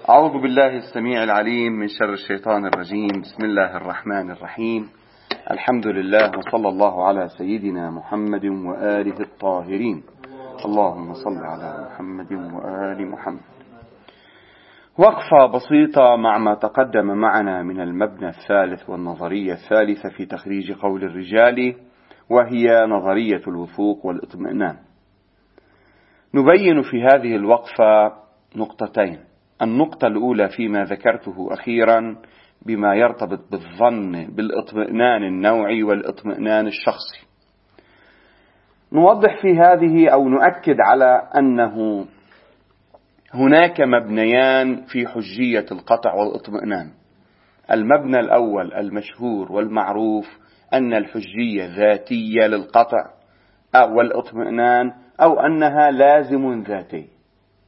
أعوذ بالله السميع العليم من شر الشيطان الرجيم. بسم الله الرحمن الرحيم. الحمد لله وصلى الله على سيدنا محمد وآله الطاهرين. اللهم صل على محمد وآل محمد. وقفة بسيطة مع ما تقدم معنا من المبنى الثالث والنظرية الثالثة في تخريج قول الرجال، وهي نظرية الوثوق والاطمئنان. نبين في هذه الوقفة نقطتين. النقطة الأولى فيما ذكرته أخيرا بما يرتبط بالظن بالاطمئنان النوعي والاطمئنان الشخصي. نوضح في هذه أو نؤكد على أنه هناك مبنيان في حجية القطع والاطمئنان. المبنى الأول المشهور والمعروف أن الحجية ذاتية للقطع أو الاطمئنان، أو أنها لازم ذاتي.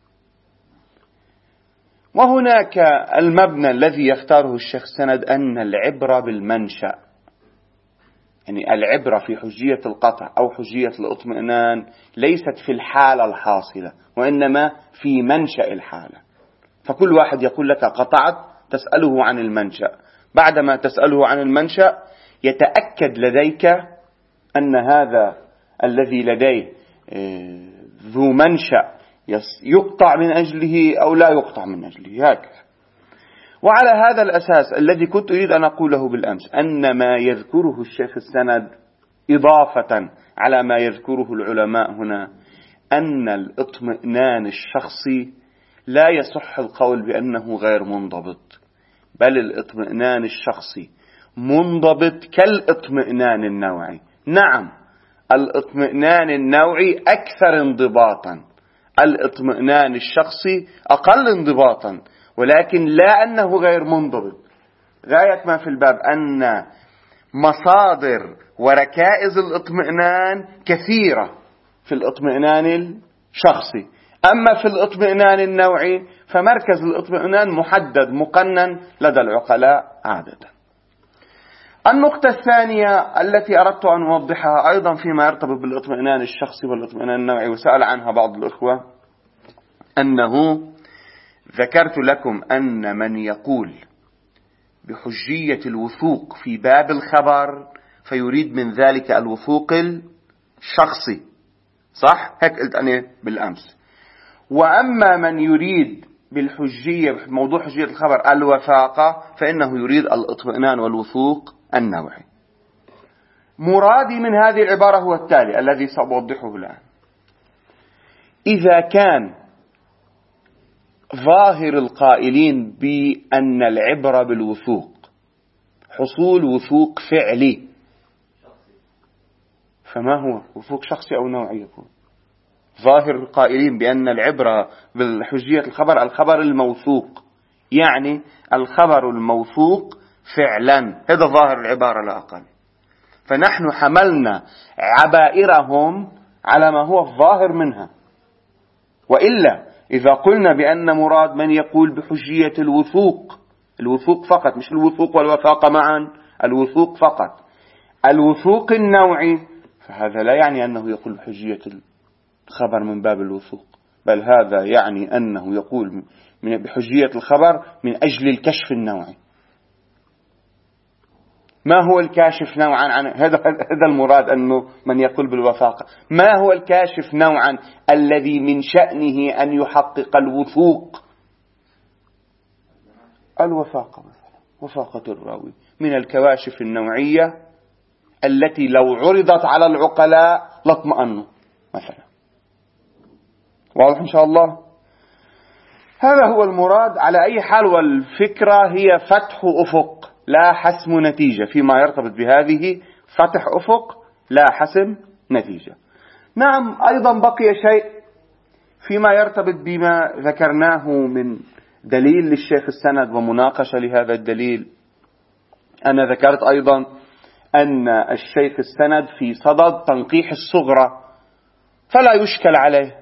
وهناك المبنى الذي يختاره الشيخ سند أن العبرة بالمنشأ، يعني العبرة في حجية القطع أو حجية الاطمئنان ليست في الحالة الحاصلة، وإنما في منشأ الحالة. فكل واحد يقول لك قطعت، تسأله عن المنشأ. بعدما تسأله عن المنشأ يتأكد لديك أن هذا الذي لديه ذو منشأ يقطع من أجله أو لا يقطع من أجله، هكذا. وعلى هذا الأساس الذي كنت أريد أن أقوله بالأمس، أن ما يذكره الشيخ السند إضافة على ما يذكره العلماء هنا، أن الاطمئنان الشخصي لا يصح القول بأنه غير منضبط، بل الاطمئنان الشخصي منضبط كالاطمئنان النوعي. نعم، الاطمئنان النوعي أكثر انضباطا، الاطمئنان الشخصي أقل انضباطا، ولكن لا أنه غير منضبط. غاية ما في الباب أن مصادر وركائز الاطمئنان كثيرة في الاطمئنان الشخصي. أما في الاطمئنان النوعي فمركز الاطمئنان محدد مقنن لدى العقلاء عادة. النقطة الثانية التي أردت أن أوضحها أيضا فيما يرتبط بالاطمئنان الشخصي والاطمئنان النوعي، وسأل عنها بعض الأخوة، أنه ذكرت لكم أن من يقول بحجية الوثوق في باب الخبر فيريد من ذلك الوثوق الشخصي، صح؟ هيك قلت أنا بالأمس. وأما من يريد بالحجية موضوع حجية الخبر الوثاقة فإنه يريد الاطمئنان والوثوق النوعي. مرادي من هذه العبارة هو التالي الذي سأوضحه الآن. إذا كان ظاهر القائلين بأن العبرة بالوثوق حصول وثوق فعلي، فما هو وثوق شخصي أو نوعي يكون؟ ظاهر القائلين بأن العبرة بالحجية الخبر الموثوق، يعني الخبر الموثوق فعلا، هذا ظاهر العبارة لا أقل. فنحن حملنا عبائرهم على ما هو الظاهر منها. وإلا إذا قلنا بأن مراد من يقول بحجية الوثوق فقط، مش الوثوق والوثاقة معا، الوثوق فقط، الوثوق النوعي، فهذا لا يعني أنه يقول بحجية الخبر من باب الوثوق، بل هذا يعني أنه يقول بحجية الخبر من أجل الكشف النوعي. ما هو الكاشف نوعا عن هذا المراد، أنه من يقول بالوثاقة ما هو الكاشف نوعا الذي من شأنه أن يحقق الوثوق؟ الوثاقة مثلا، وثاقة الراوي من الكواشف النوعية التي لو عرضت على العقلاء لاطمأنوا مثلا. واضح إن شاء الله؟ هذا هو المراد. على أي حال، والفكرة هي فتح أفق لا حسم نتيجة فيما يرتبط بهذه، فتح أفق لا حسم نتيجة. نعم، أيضا بقي شيء فيما يرتبط بما ذكرناه من دليل للشيخ السند ومناقشة لهذا الدليل. أنا ذكرت أيضا أن الشيخ السند في صدد تنقيح الصغرى، فلا يشكل عليه.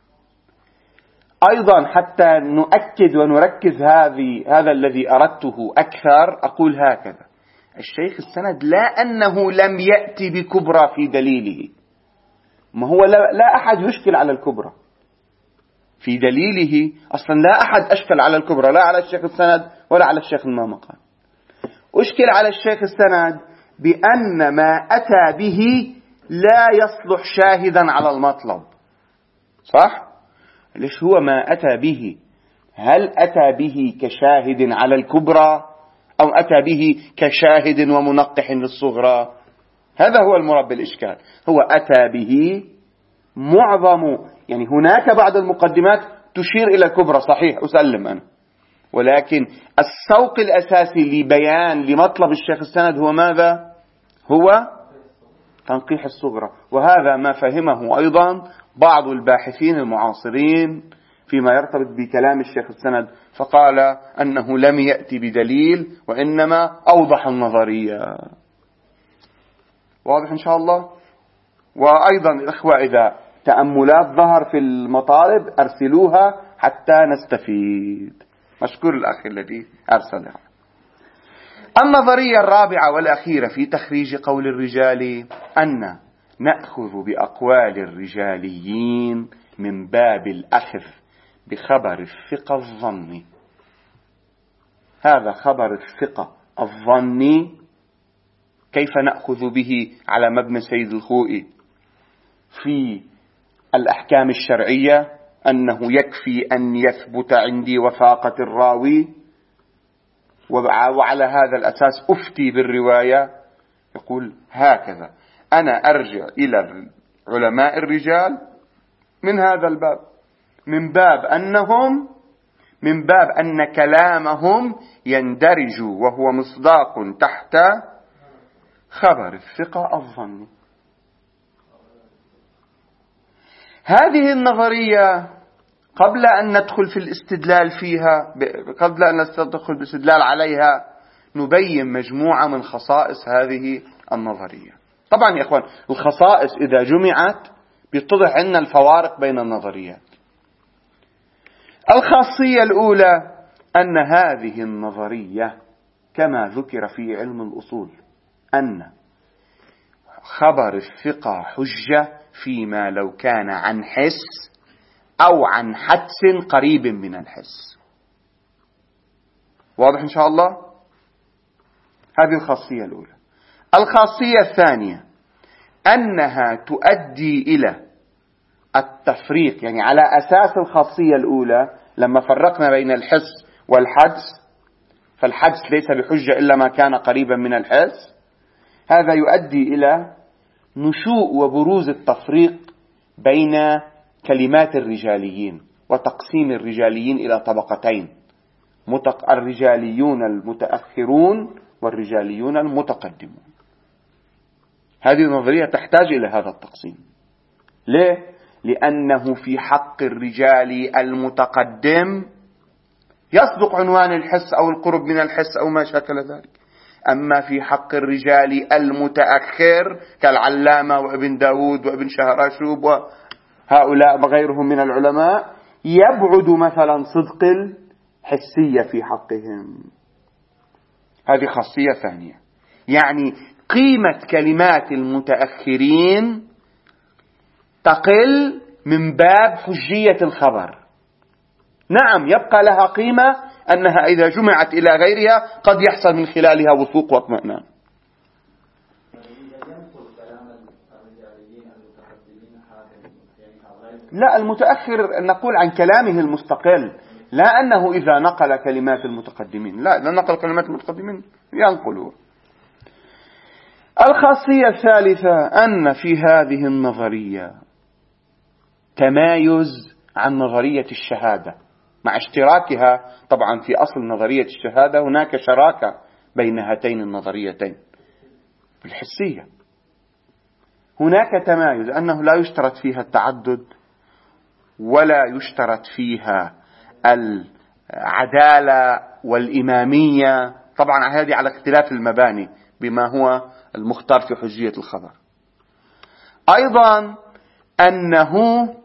أيضا حتى نؤكد ونركز هذا الذي أردته أكثر، أقول هكذا: الشيخ السند لا أنه لم يأتي بكبرى في دليله، ما هو لا أحد يشكل على الكبرى، في دليله أصلا لا أحد أشكل على الكبرى، لا على الشيخ السند ولا على الشيخ المامقان. أشكل على الشيخ السند بأن ما أتى به لا يصلح شاهدا على المطلب. صح؟ ليش هو ما أتى به؟ هل أتى به كشاهد على الكبرى أو أتى به كشاهد ومنقح للصغرى؟ هذا هو المراد بالإشكال. هو أتى به يعني هناك بعض المقدمات تشير إلى الكبرى، صحيح أسلم أنا، ولكن السوق الأساسي لبيان لمطلب الشيخ السند هو ماذا؟ هو تنقيح الصغرى. وهذا ما فهمه أيضا بعض الباحثين المعاصرين فيما يرتبط بكلام الشيخ السند، فقال أنه لم يأتي بدليل وإنما أوضح النظرية. واضح إن شاء الله؟ وأيضا الأخوة إذا تأملات ظهر في المطالب أرسلوها حتى نستفيد. مشكور الأخ الذي أرسلها. النظرية الرابعة والأخيرة في تخريج قول الرجال أن نأخذ بأقوال الرجاليين من باب الأخذ بخبر الثقة الظني. هذا خبر الثقة الظني كيف نأخذ به على مبنى سيد الخوئي في الأحكام الشرعية أنه يكفي أن يثبت عندي وثاقة الراوي، وعلى هذا الأساس أفتي بالرواية. يقول هكذا أنا أرجع إلى علماء الرجال من هذا الباب، من باب أن كلامهم يندرج وهو مصداق تحت خبر الثقة الظني. هذه النظرية قبل أن ندخل في الاستدلال فيها، قبل أن ندخل بالاستدلال عليها، نبين مجموعة من خصائص هذه النظرية. طبعا يا إخوان الخصائص إذا جمعت بيتضح عندنا الفوارق بين النظريات. الخاصية الأولى أن هذه النظرية كما ذكر في علم الأصول أن خبر الثقة حجة فيما لو كان عن حس أو عن حدس قريب من الحس. واضح إن شاء الله؟ هذه الخاصية الأولى. الخاصية الثانية أنها تؤدي إلى التفريق، يعني على أساس الخاصية الأولى لما فرقنا بين الحس والحدس، فالحدس ليس بحجة إلا ما كان قريبا من الحس، هذا يؤدي إلى نشوء وبروز التفريق بين كلمات الرجاليين وتقسيم الرجاليين إلى طبقتين: الرجاليون المتأخرون والرجاليون المتقدمون. هذه النظرية تحتاج إلى هذا التقسيم. ليه؟ لأنه في حق الرجال المتقدم يصدق عنوان الحس أو القرب من الحس أو ما شاكل ذلك، أما في حق الرجال المتأخر كالعلامة وابن داود وابن شهراشوب وهؤلاء وغيرهم من العلماء يبعد مثلا صدق الحسية في حقهم. هذه خاصية ثانية، يعني قيمة كلمات المتأخرين تقل من باب حجية الخبر. نعم يبقى لها قيمة أنها إذا جمعت إلى غيرها قد يحصل من خلالها وثوق واطمئنان. لا، المتأخر نقول عن كلامه المستقل، لا أنه إذا نقل كلمات المتقدمين، لا، إذا نقل كلمات المتقدمين ينقلوا. الخاصية الثالثة أن في هذه النظرية تمايز عن نظرية الشهادة، مع اشتراكها طبعا في أصل نظرية الشهادة هناك شراكة بين هاتين النظريتين الحسية. هناك تمايز أنه لا يشترط فيها التعدد ولا يشترط فيها العدالة والإمامية، طبعا هذه على اختلاف المباني بما هو المختار في حجية الخبر. أيضا أنه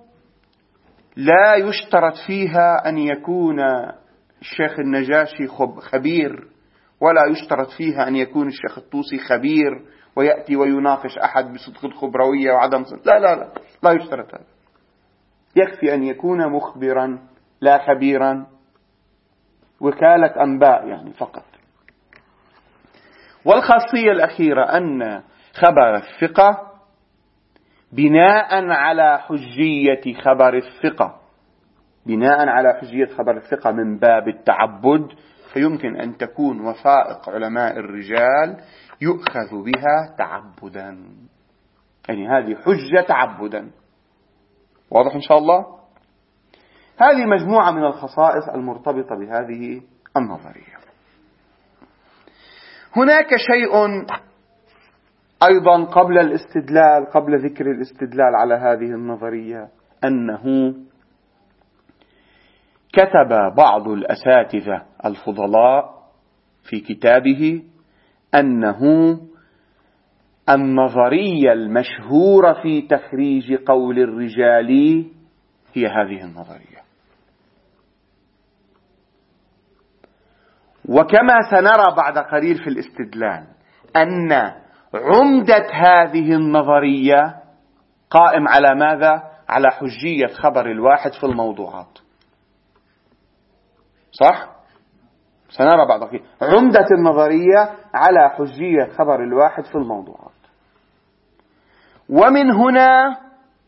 لا يشترط فيها أن يكون الشيخ النجاشي خبير، ولا يشترط فيها أن يكون الشيخ الطوسي خبير ويأتي ويناقش أحد بصدق الخبروية وعدم صدق. لا لا لا، لا يشترط هذا. يكفي أن يكون مخبرا لا خبيرا، وكالة أنباء يعني فقط. والخاصية الأخيرة أن خبر الثقة بناء على حجية خبر الثقة، بناء على حجية خبر الثقة من باب التعبد، فيمكن أن تكون وثائق علماء الرجال يؤخذ بها تعبدا، يعني هذه حجة تعبدا. واضح إن شاء الله؟ هذه مجموعة من الخصائص المرتبطة بهذه النظرية. هناك شيء أيضا قبل الاستدلال، قبل ذكر الاستدلال على هذه النظرية، أنه كتب بعض الأساتذة الفضلاء في كتابه أنه النظرية المشهورة في تخريج قول الرجال هي هذه النظرية. وكما سنرى بعد قليل في الاستدلال أن عمدة هذه النظرية قائم على ماذا؟ على حجية خبر الواحد في الموضوعات. صح؟ سنرى بعد قليل عمدة النظرية على حجية خبر الواحد في الموضوعات. ومن هنا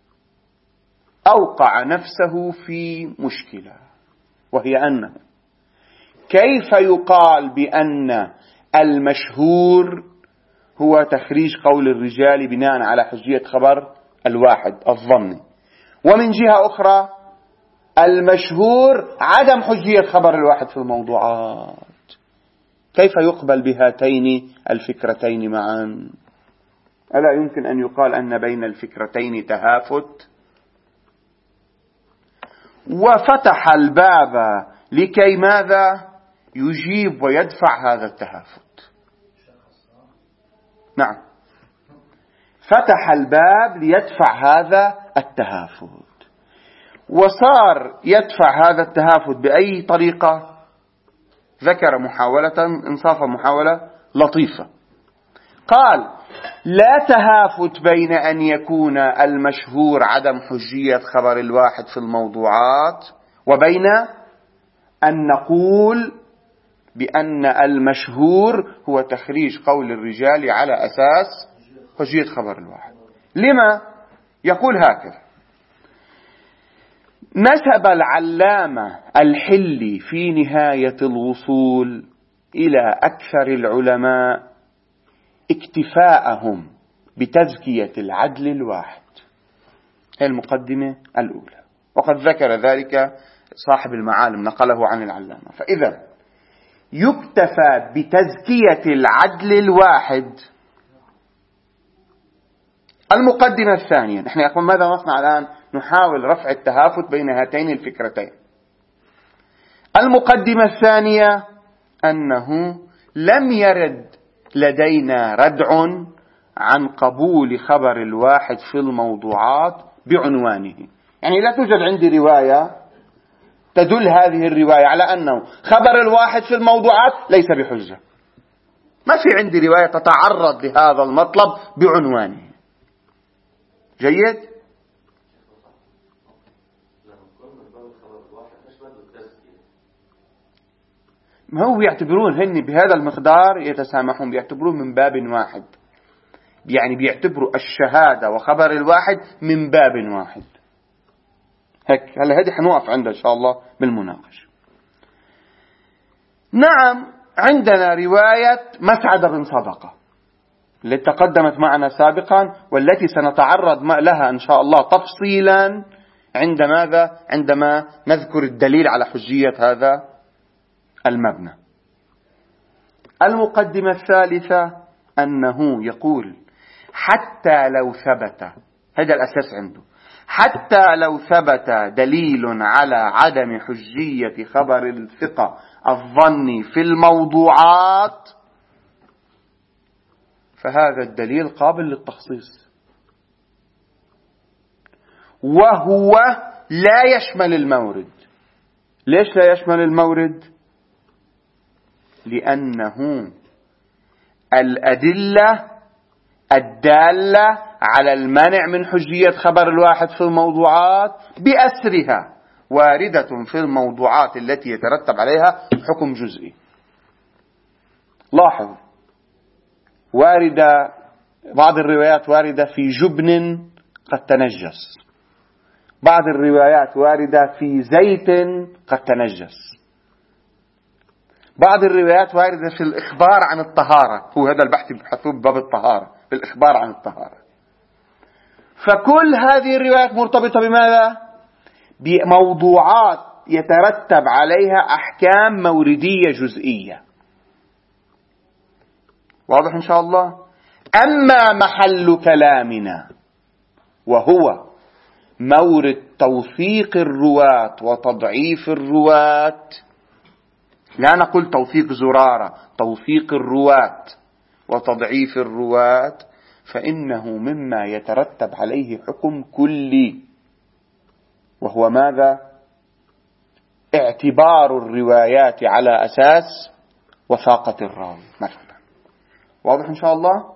أوقع نفسه في مشكلة، وهي أنه كيف يقال بأن المشهور هو تخريج قول الرجال بناء على حجية خبر الواحد الظني، ومن جهة أخرى المشهور عدم حجية خبر الواحد في الموضوعات؟ كيف يقبل بهاتين الفكرتين معا؟ ألا يمكن أن يقال أن بين الفكرتين تهافت؟ وفتح الباب لكي ماذا؟ يجيب ويدفع هذا التهافت. نعم، فتح الباب ليدفع هذا التهافت. وصار يدفع هذا التهافت بأي طريقة؟ ذكر محاولة إنصافا محاولة لطيفة. قال: لا تهافت بين أن يكون المشهور عدم حجية خبر الواحد في الموضوعات، وبين أن نقول بأن المشهور هو تخريج قول الرجال على أساس حجية خبر الواحد. لما؟ يقول هكذا: نسب العلامة الحلي في نهاية الوصول إلى أكثر العلماء اكتفاءهم بتزكية العدل الواحد. هي المقدمة الأولى، وقد ذكر ذلك صاحب المعالم، نقله عن العلامة. فإذا يكتفى بتزكية العدل الواحد. المقدمة الثانية، نحن يقول ماذا نصنع الآن؟ نحاول رفع التهافت بين هاتين الفكرتين. المقدمة الثانية أنه لم يرد لدينا ردع عن قبول خبر الواحد في الموضوعات بعنوانه، يعني لا توجد عندي رواية تدل هذه الرواية على أنه خبر الواحد في الموضوعات ليس بحجة. ما في عندي رواية تتعرض لهذا المطلب بعنوانه. جيد؟ ما هو يعتبرون هن بهذا المقدار يتسامحون، بيعتبرون من باب واحد، يعني بيعتبروا الشهادة وخبر الواحد من باب واحد. هيك هلا هذه حنوقف عندها إن شاء الله بالمناقشة. نعم، عندنا رواية مسعد بن صدقة التي تقدمت معنا سابقا، والتي سنتعرض لها إن شاء الله تفصيلا عندما نذكر الدليل على حجية هذا المبنى. المقدمة الثالثة أنه يقول حتى لو ثبت، هذا الأساس عنده، حتى لو ثبت دليل على عدم حجية خبر الثقة الظني في الموضوعات فهذا الدليل قابل للتخصيص، وهو لا يشمل المورد. ليش لا يشمل المورد؟ لأنه الأدلة الدالة على المنع من حجية خبر الواحد في الموضوعات بأسرها واردة في الموضوعات التي يترتب عليها حكم جزئي. لاحظ، واردة بعض الروايات واردة في جبن قد تنجس، بعض الروايات واردة في زيت قد تنجس، بعض الروايات واردة في الإخبار عن الطهارة. هو هذا البحث بحثوه بباب الطهارة، في الإخبار عن الطهارة. فكل هذه الروايات مرتبطة بماذا؟ بموضوعات يترتب عليها أحكام موردية جزئية. واضح إن شاء الله؟ أما محل كلامنا وهو مورد توثيق الرواة وتضعيف الرواة، لا نقول توثيق زرارة، توثيق الرواة وتضعيف الرواة، فإنه مما يترتب عليه حكم كلي، وهو ماذا؟ اعتبار الروايات على أساس وثاقة الراوي مثلا. واضح إن شاء الله؟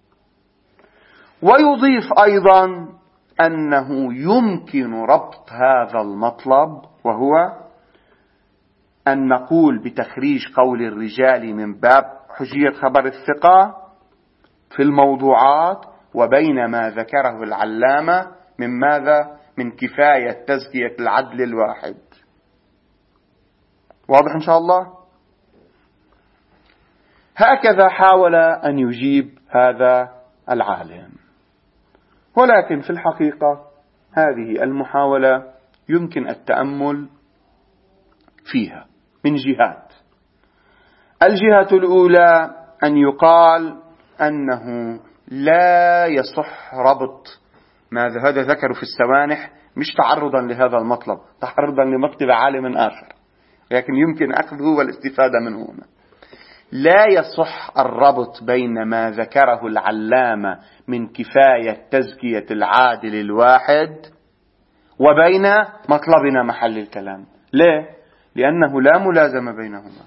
ويضيف أيضا أنه يمكن ربط هذا المطلب، وهو أن نقول بتخريج قول الرجال من باب حجية خبر الثقة في الموضوعات، وبين ما ذكره العلامة من ماذا؟ من كفاية تزكية العدل الواحد. واضح إن شاء الله؟ هكذا حاول أن يجيب هذا العالم، ولكن في الحقيقة هذه المحاولة يمكن التأمل فيها من جهات. الجهة الأولى أن يقال أنه لا يصح ربط ما هذا ذكره في السوانح، مش تعرضا لهذا المطلب، تعرضا لمكتب عالم آخر، لكن يمكن أخذه والاستفادة منه هنا. لا يصح الربط بين ما ذكره العلامة من كفاية تزكية العادل الواحد وبين مطلبنا محل الكلام. ليه؟ لأنه لا ملازمة بينهما.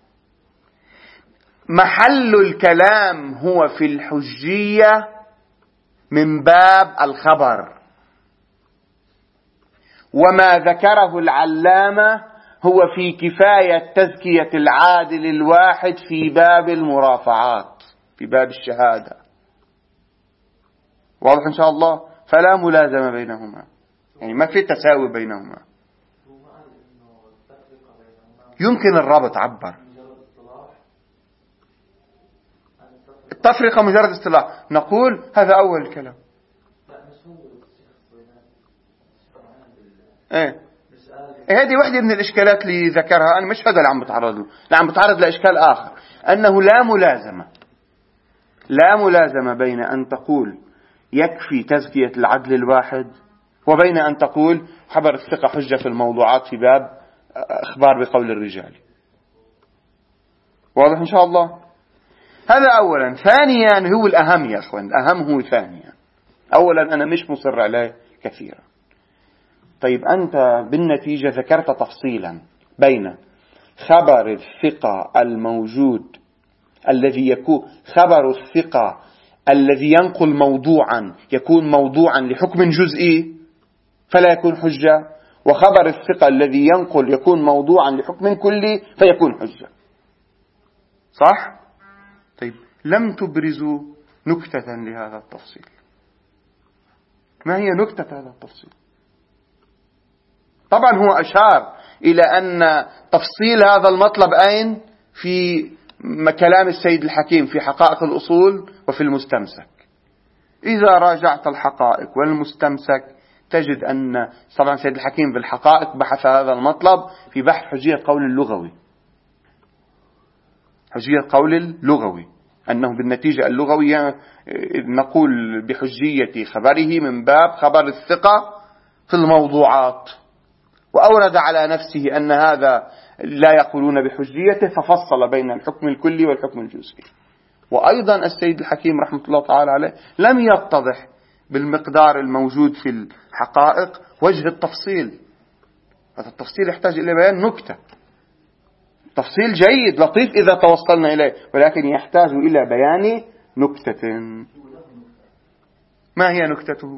محل الكلام هو في الحجية من باب الخبر، وما ذكره العلامة هو في كفاية تزكية العادل الواحد في باب المرافعات، في باب الشهادة. واضح إن شاء الله؟ فلا ملازمة بينهما، يعني ما في تساوي بينهما. يمكن الربط، عبر التفرقة مجرد اصطلاح، نقول هذا أول الكلام. هذه واحدة من الإشكالات اللي ذكرها أنا، مش هذا اللي عم بتعرض له، لا عم بتعرض لإشكال آخر، أنه لا ملازمة بين أن تقول يكفي تزكية العدل الواحد وبين أن تقول خبر الثقة حجة في الموضوعات في باب إخبار بقول الرجال. واضح إن شاء الله؟ هذا أولا. ثانيا هو الأهم يا أخوان، الأهم هو ثانيا. أولا أنا مش مصر عليه كثيرا. طيب أنت بالنتيجة ذكرت تفصيلا بين خبر الثقة الموجود الذي يكون خبر الثقة الذي ينقل موضوعا يكون موضوعا لحكم جزئي فلا يكون حجة، وخبر الثقة الذي ينقل يكون موضوعا لحكم كلي فيكون حجة. صح؟ طيب لم تبرزوا نكتة لهذا التفصيل. ما هي نكتة هذا التفصيل؟ طبعا هو أشار إلى أن تفصيل هذا المطلب أين؟ في كلام السيد الحكيم في حقائق الأصول وفي المستمسك. إذا راجعت الحقائق والمستمسك تجد أن طبعا السيد الحكيم في الحقائق بحث هذا المطلب في بحث حجية قول اللغوي، حجية قول اللغوي، أنه بالنتيجة اللغوية نقول بحجية خبره من باب خبر الثقة في الموضوعات، وأورد على نفسه أن هذا لا يقولون بحجيته، ففصل بين الحكم الكلي والحكم الجزئي. وأيضا السيد الحكيم رحمة الله تعالى عليه لم يتضح بالمقدار الموجود في الحقائق وجه التفصيل. هذا التفصيل يحتاج إلى بيان نكتة، تفصيل جيد لطيف إذا توصلنا إليه، ولكن يحتاج إلى بيان نكتة. ما هي نكتته؟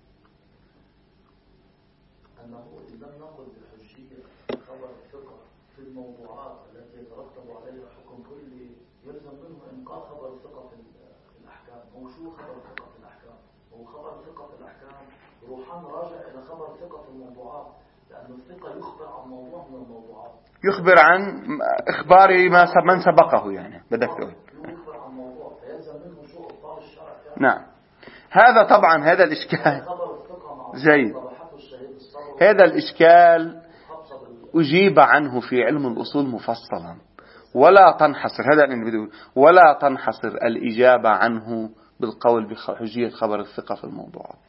أنه إذا نقل بحجية خبر الثقة في الموضوعات التي يترتب عليها حكم كلي يلزم منه إنقاذ خبر الثقة في الأحكام. هو شو خبر الثقة في الأحكام؟ هو خبر الثقة في الأحكام روحان راجع إلى خبر الثقة في الموضوعات، لأن الثقة يخبر عن موضوع من الموضوعات، يخبر عن إخبار من سبقه، يعني بدك تقول يخبر عن موضوع فيلزم منه شو إبطال الشرع. نعم. هذا طبعا هذا الإشكال جيد. هذا الإشكال أجيب عنه في علم الأصول مفصلا، ولا تنحصر ولا تنحصر الإجابة عنه بالقول بحجية خبر الثقة في الموضوعات.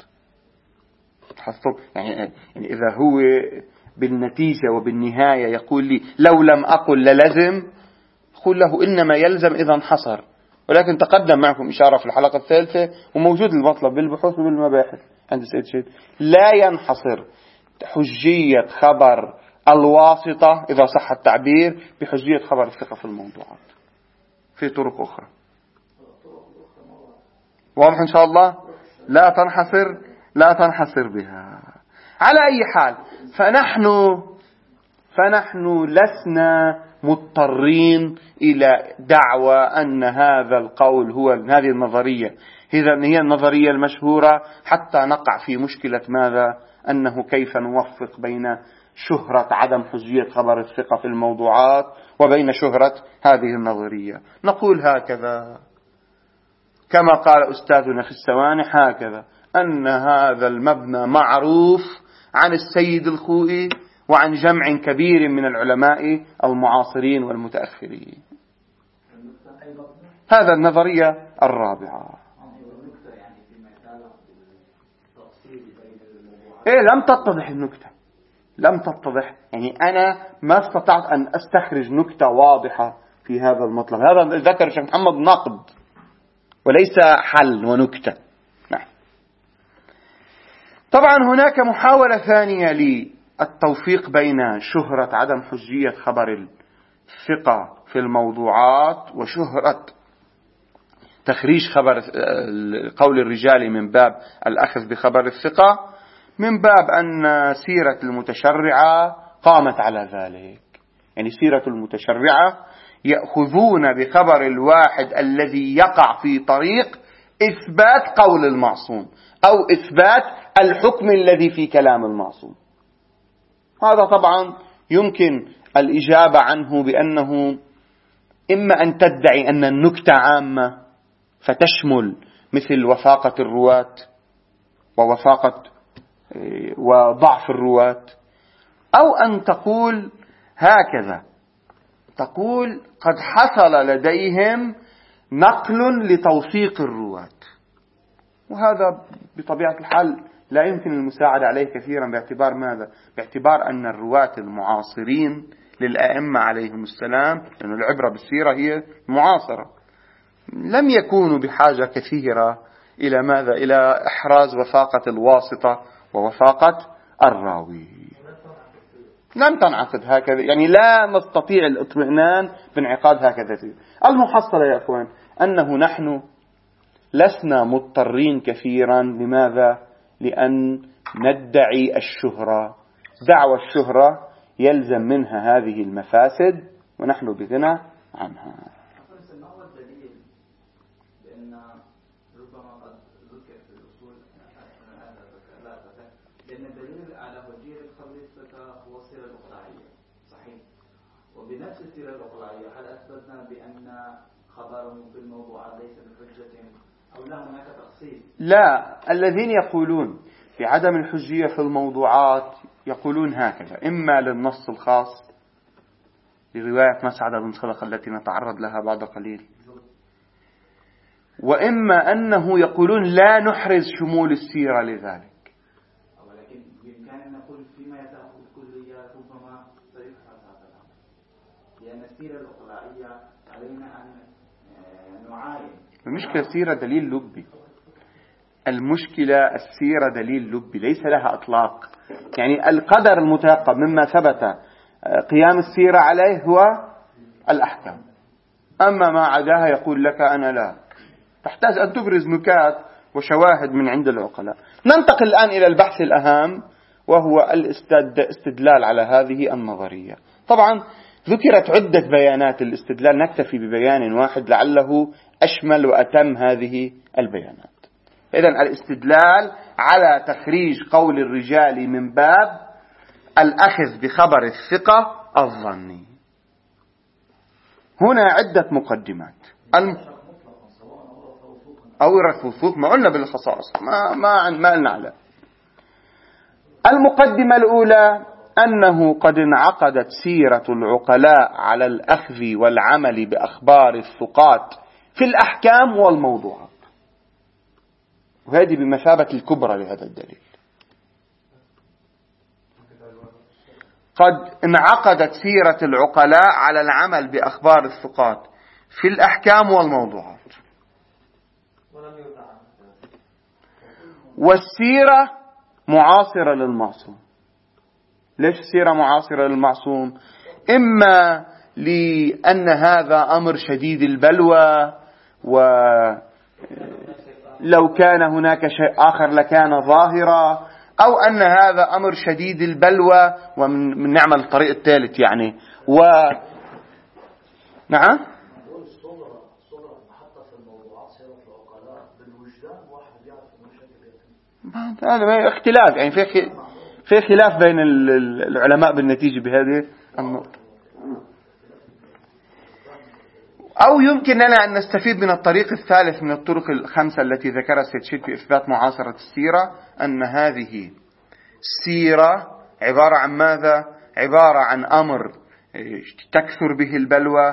يعني إذا هو بالنتيجة وبالنهاية يقول لي لو لم أقل للزم، قل له إنما يلزم إذا انحصر. ولكن تقدم معكم إشارة في الحلقة الثالثة وموجود المطلب بالبحوث وبالمباحث عند سيد شيد، لا ينحصر حجية خبر الواسطة إذا صح التعبير بحجية خبر الثقة في الموضوعات، في طرق أخرى. واضح إن شاء الله؟ لا تنحصر بها. على أي حال، فنحن لسنا مضطرين إلى دعوى أن هذا القول هو هذه النظرية هي النظرية المشهورة، حتى نقع في مشكلة ماذا؟ أنه كيف نوفق بين شهرة عدم حجية خبر الثقة في الموضوعات وبين شهرة هذه النظرية. نقول هكذا كما قال أستاذنا في السوانح، هكذا أن هذا المبنى معروف عن السيد الخوئي وعن جمع كبير من العلماء المعاصرين والمتأخرين. هذا النظرية الرابعة. لم تتضح النكتة، لم تتضح. يعني أنا ما استطعت أن أستخرج نكتة واضحة في هذا المطلب. هذا ذكر الشيخ محمد نقد وليس حل ونكتة. نعم. طبعا هناك محاولة ثانية للتوفيق بين شهرة عدم حجية خبر الثقة في الموضوعات وشهرة تخريج خبر قول الرجال من باب الأخذ بخبر الثقة، من باب أن سيرة المتشرعة قامت على ذلك. يعني سيرة المتشرعة يأخذون بخبر الواحد الذي يقع في طريق إثبات قول المعصوم أو إثبات الحكم الذي في كلام المعصوم. هذا طبعا يمكن الإجابة عنه بأنه إما أن تدعي أن النكتة عامة فتشمل مثل وثاقة الرواة وضعف الرواة، أو أن تقول هكذا، تقول قد حصل لديهم نقل لتوثيق الرواة، وهذا بطبيعة الحال لا يمكن المساعدة عليه كثيرا. باعتبار ماذا؟ باعتبار أن الرواة المعاصرين للأئمة عليهم السلام، لأن العبرة بالسيرة هي معاصرة، لم يكونوا بحاجة كثيرة إلى ماذا؟ إلى إحراز وثاقة الواسطة ووثاقة الراوي. لم تنعقد هكذا، يعني لا نستطيع الاطمئنان بانعقاد هكذا. المحصلة يا أخوان أنه نحن لسنا مضطرين كثيرا. لماذا؟ لأن ندعي الشهرة. دعوى الشهرة يلزم منها هذه المفاسد ونحن بغنى عنها. لأن الدليل على وجيه الخبر الثقة هو السيرة الإقلاعية، صحيح. وبنفس السيرة الإقلاعية هل أثبتنا بأن خبرهم في الموضوع ليس بحجة أو لا هناك تخصيص؟ لا، الذين يقولون بعدم الحجية في الموضوعات يقولون هكذا: إما للنص الخاص لرواية مسعد بن صدقة التي نتعرض لها بعد قليل، وإما أنه يقولون لا نحرز شمول السيرة لذلك. ولكن بإمكان أن نقول فيما يتأخذ الكلية ربما سيفحص هذا الأمر، لأن السيرة الإقلاعية علينا أن نعاين. المشكلة السيرة دليل لبي، المشكلة السيرة دليل لبي ليس لها إطلاق. يعني القدر المتيقن مما ثبت قيام السيرة عليه هو الأحكام، أما ما عداها يقول لك أنا لا. تحتاج أن تبرز نكات وشواهد من عند العقلاء. ننتقل الآن إلى البحث الأهم، وهو الاستدلال على هذه النظرية. طبعا ذكرت عدة بيانات الاستدلال، نكتفي ببيان واحد لعله أشمل وأتم هذه البيانات. إذن الاستدلال على تخريج قول الرجال من باب الأخذ بخبر الثقة الظني. هنا عدة مقدمات. أو الوثوق، ما قلنا بالخصائص، ما قلنا على. المقدمة الأولى أنه قد انعقدت سيرة العقلاء على الأخذ والعمل بأخبار الثقات في الأحكام والموضوعات، وهذه بمثابة الكبرى لهذا الدليل. قد انعقدت سيرة العقلاء على العمل بأخبار الثقات في الأحكام والموضوعات، والسيرة معاصرة للمعصوم. ليش السيرة معاصرة للمعصوم؟ إما لأن هذا أمر شديد البلوى، ولو كان هناك شيء آخر لكان ظاهرا، أو أن هذا أمر شديد البلوى ومن نعمل الطريق الثالث يعني نعم. هذا اختلاف، يعني في خلاف بين العلماء بالنتيجة بهذه النقطة. أو يمكن لنا أن نستفيد من الطريق الثالث من الطرق الخمسة التي ذكرها سيد شيد في إثبات معاصرة السيرة، أن هذه السيرة عبارة عن ماذا؟ عبارة عن أمر تكثر به البلوى.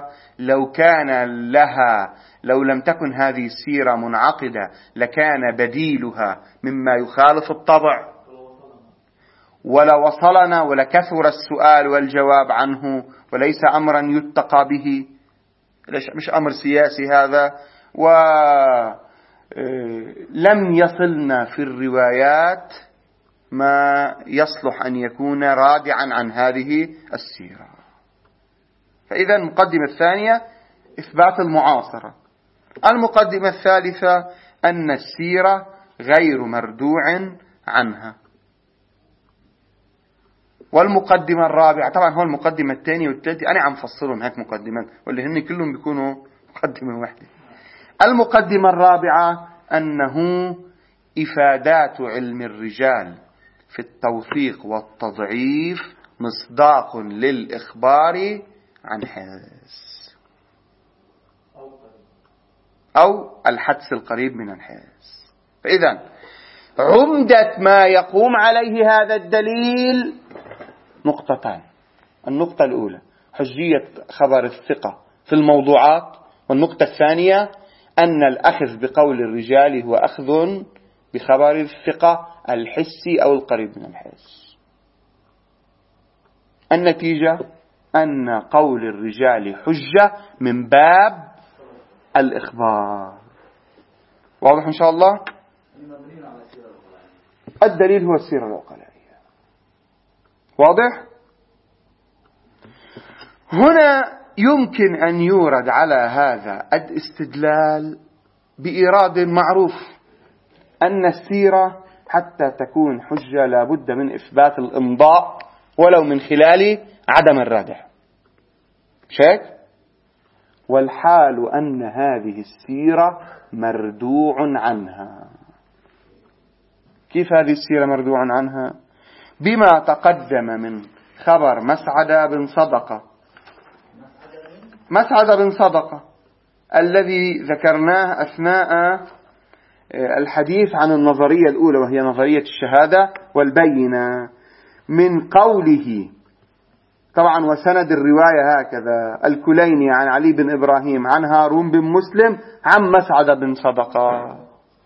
لو لم تكن هذه السيرة منعقدة لكان بديلها مما يخالف الطبع، ولا وصلنا ولكثر السؤال والجواب عنه، وليس أمرا يتقى به، مش أمر سياسي هذا، ولم يصلنا في الروايات ما يصلح أن يكون رادعا عن هذه السيرة. فإذا المقدمة الثانية إثبات المعاصرة. المقدمة الثالثة أن السيرة غير مردوع عنها. والمقدمة الرابعة، طبعا هو المقدمة الثانية والثالثة أنا عم فصلهم هيك مقدمات، واللي هن كلهم بيكونوا مقدمة واحدة. المقدمة الرابعة أنه إفادات علم الرجال في التوثيق والتضعيف مصداق للإخبار عن حدس أو الحدس القريب من الحدس. فإذا عمدة ما يقوم عليه هذا الدليل نقطتان. النقطة الأولى حجية خبر الثقة في الموضوعات، والنقطة الثانية أن الأخذ بقول الرجال هو أخذ بخبر الثقة الحسي أو القريب من الحس. النتيجة أن قول الرجال حجة من باب الإخبار. واضح إن شاء الله؟ الدليل هو السيرة العقلائية. واضح؟ هنا يمكن أن يورد على هذا الاستدلال بإيراد معروف، أن السيرة حتى تكون حجة لا بد من إثبات الإمضاء ولو من خلال عدم الردع. شيك؟ والحال أن هذه السيرة مردوع عنها. كيف هذه السيرة مردوع عنها؟ بما تقدم من خبر مسعد بن صدقة الذي ذكرناه أثناء الحديث عن النظرية الأولى، وهي نظرية الشهادة والبينة، من قوله طبعا وسند الرواية هكذا: الكليني عن علي بن إبراهيم عن هارون بن مسلم عن مسعد بن صدقة.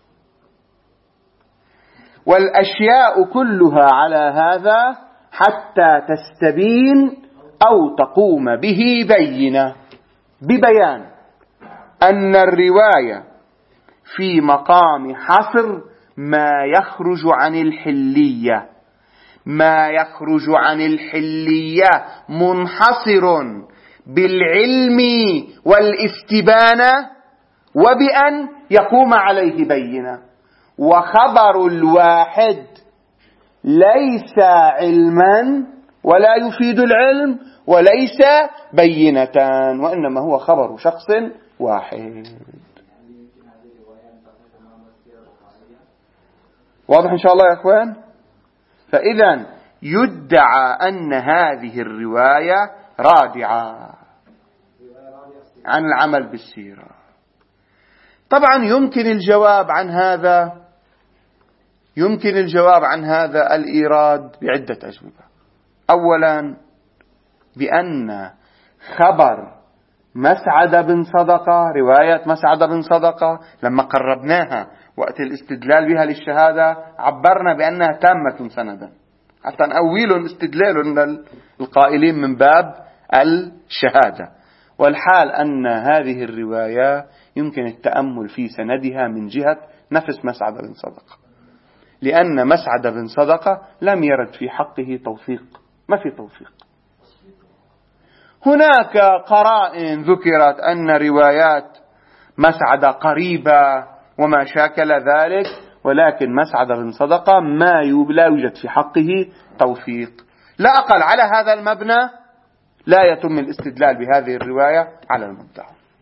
والأشياء كلها على هذا حتى تستبين أو تقوم به بينة، ببيان أن الرواية في مقام حصر ما يخرج عن الحلية. ما يخرج عن الحلية منحصر بالعلم والاستبانة، وبأن يقوم عليه بينة. وخبر الواحد ليس علما ولا يفيد العلم وليس بينة، وإنما هو خبر شخص واحد. واضح إن شاء الله يا أخوان؟ فإذا يدعى أن هذه الرواية رادعة عن العمل بالسيرة. طبعا يمكن الجواب عن هذا الإيراد بعدة أجوبة. أولا بأن خبر مسعد بن صدقة، رواية مسعد بن صدقة، لما قربناها وقت الاستدلال بها للشهادة عبرنا بأنها تامة سندا، حتى نأويل استدلال القائلين من باب الشهادة. والحال أن هذه الرواية يمكن التأمل في سندها من جهة نفس مسعد بن صدقة، لأن مسعد بن صدقة لم يرد في حقه توثيق، ما في توثيق. هناك قرائن ذكرت أن روايات مسعد قريبة وما شاكل ذلك، ولكن مسعد بن صدقة لا يوجد في حقه توثيق. لا أقل على هذا المبنى لا يتم الاستدلال بهذه الرواية على المبدأ،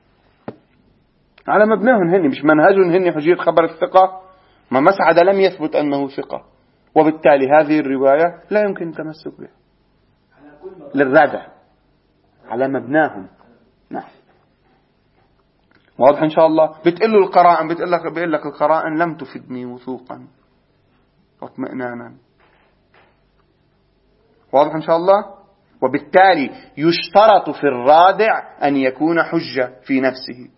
على مبناهن هن، مش منهجهن هن حجية خبر الثقة. ما مسعد لم يثبت أنه ثقة، وبالتالي هذه الرواية لا يمكن التمسك بها للردع على مبناهم. نعم، واضح إن شاء الله. بتقول القرائن، بيقول لك القرائن لم تفدني وثوقا واطمئنانا. واضح إن شاء الله. وبالتالي يشترط في الرادع أن يكون حجة في نفسه.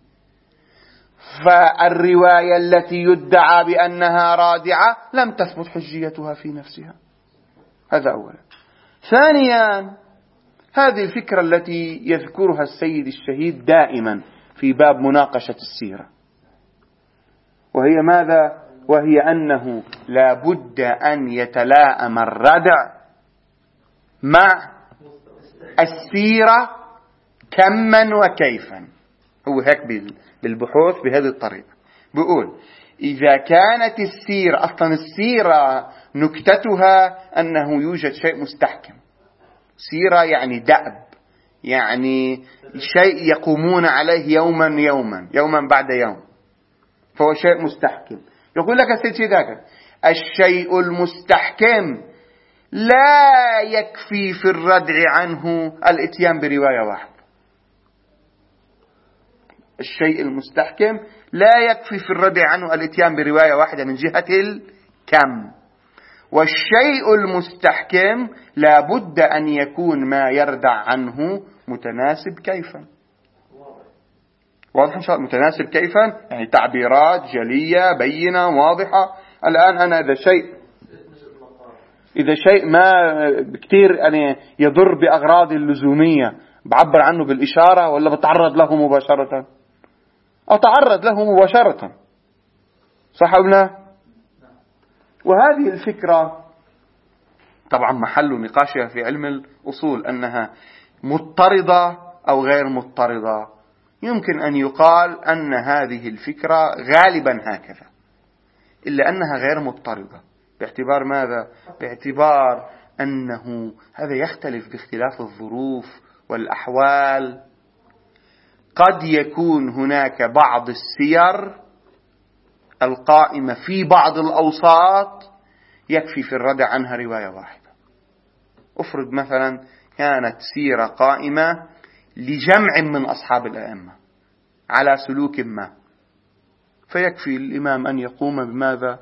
فالرواية التي يدعى بأنها رادعة لم تثبت حجيتها في نفسها. هذا أولا. ثانيا، هذه الفكرة التي يذكرها السيد الشهيد دائما في باب مناقشة السيرة، وهي ماذا؟ وهي أنه لا بد أن يتلائم الردع مع السيرة كما وكيفا. هو هيك بالبحوث بهذه الطريقة بيقول إذا كانت السيرة، أصلا السيرة نكتتها أنه يوجد شيء مستحكم. سيرة يعني دأب، يعني شيء يقومون عليه يوما بعد يوم، فهو شيء مستحكم. يقول لك السيد ذاك الشيء المستحكم لا يكفي في الردع عنه الاتيان برواية واحدة. الشيء المستحكم لا يكفي في الردع عنه الاتيان برواية واحدة من جهة الكم، والشيء المستحكم لا بد أن يكون ما يردع عنه متناسب كيفا. واضح إن شاء الله. متناسب كيفا يعني تعبيرات جلية بينة واضحة. الآن أنا إذا شيء ما كتير يعني يضر بأغراض اللزومية بعبر عنه بالإشارة ولا بتعرض له مباشرة؟ أتعرض له مباشرة، صح أو لا؟ وهذه الفكرة طبعا محل نقاشها في علم الأصول، أنها مضطردة أو غير مضطردة. يمكن أن يقال أن هذه الفكرة غالبا هكذا، إلا أنها غير مضطردة. باعتبار ماذا؟ باعتبار أنه هذا يختلف باختلاف الظروف والأحوال. قد يكون هناك بعض السير القائمة في بعض الأوساط يكفي في الردع عنها رواية واحدة. أفرض مثلا كانت سيرة قائمة لجمع من أصحاب الأئمة على سلوك ما، فيكفي الإمام أن يقوم بماذا؟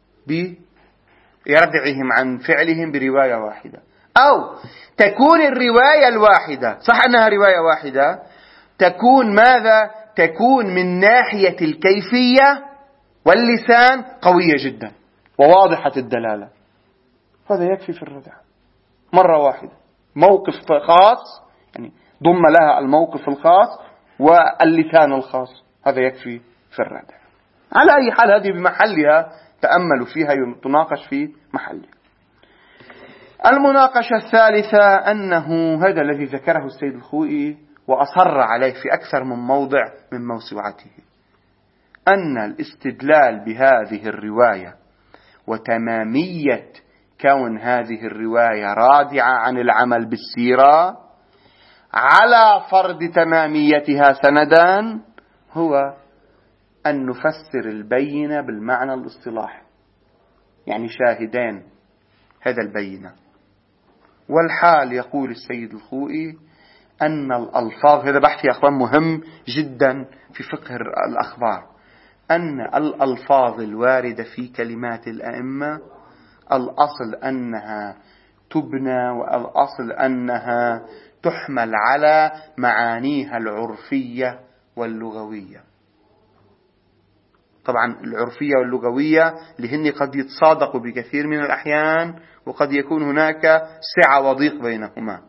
بيردعهم عن فعلهم برواية واحدة. أو تكون الرواية الواحدة، صح أنها رواية واحدة، تكون ماذا؟ تكون من ناحية الكيفية واللسان قوية جدا وواضحة الدلالة، هذا يكفي في الردع مرة واحدة. موقف خاص يعني ضم لها الموقف الخاص واللسان الخاص، هذا يكفي في الردع. على أي حال هذه بمحلها، تأملوا فيها، تناقش في محلها. المناقشة الثالثة أنه هذا الذي ذكره السيد الخوئي وأصر عليه في أكثر من موضع من موسوعته، أن الاستدلال بهذه الرواية وتمامية كون هذه الرواية رادعة عن العمل بالسيرة على فرض تماميتها سندا هو أن نفسر البينة بالمعنى الاصطلاحي، يعني شاهدين هذا البينة. والحال يقول السيد الخوئي أن الألفاظ، هذا بحث يا أخوان مهم جدا في فقه الأخبار، أن الألفاظ الواردة في كلمات الأئمة الأصل أنها تبنى، والأصل أنها تحمل على معانيها العرفية واللغوية. طبعا العرفية واللغوية لهن قد يتصادقوا بكثير من الأحيان، وقد يكون هناك سعة وضيق بينهما.